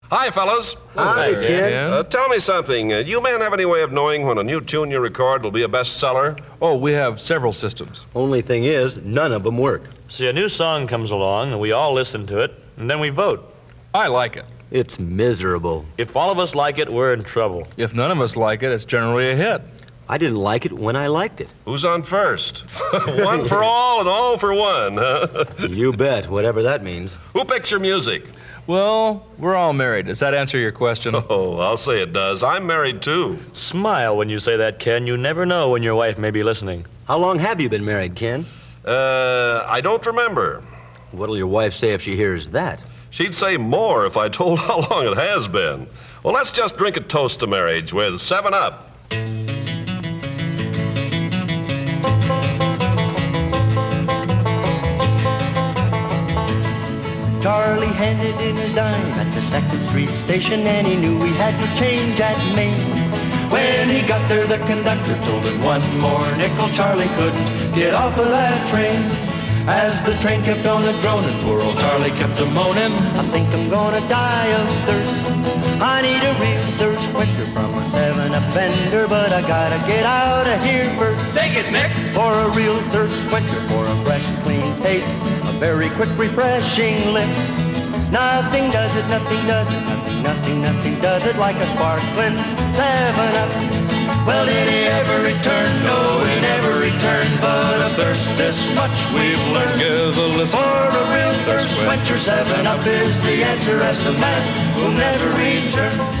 Hi, fellas. Hi, Ken. Tell me something. Do you men have any way of knowing when a new tune you record will be a bestseller? Oh, we have several systems. Only thing is, none of them work. See, a new song comes along, and we all listen to it, and then we vote. I like it. It's miserable. If all of us like it, we're in trouble. If none of us like it, it's generally a hit. I didn't like it when I liked it. Who's on first? One for all and all for one, huh? You bet, whatever that means. Who picks your music? Well, we're all married. Does that answer your question? Oh, I'll say it does. I'm married, too. Smile when you say that, Ken. You never know when your wife may be listening. How long have you been married, Ken? I don't remember. What'll your wife say if she hears that? She'd say more if I told how long it has been. Well, let's just drink a toast to marriage with 7-Up. Charlie handed in his dime at the 2nd Street station, and he knew he had to change at Main. When he got there, the conductor told him one more nickel. Charlie couldn't get off of that train. As the train kept on a-droning, poor old Charlie kept a-moaning, I think I'm gonna die of thirst. I need a real thirst quencher from a 7-Up vendor, but I gotta get out of here first. Take it, Nick. For a real thirst quencher, for a fresh, clean taste, a very quick, refreshing lift. Nothing does it, nothing does it, nothing does it like a sparkling 7-Up. Well, did he ever return? No, he never returned, but a thirst this much we've learned. Give a listen. For a real thirst quencher, 7-Up is the answer as the man who'll never return.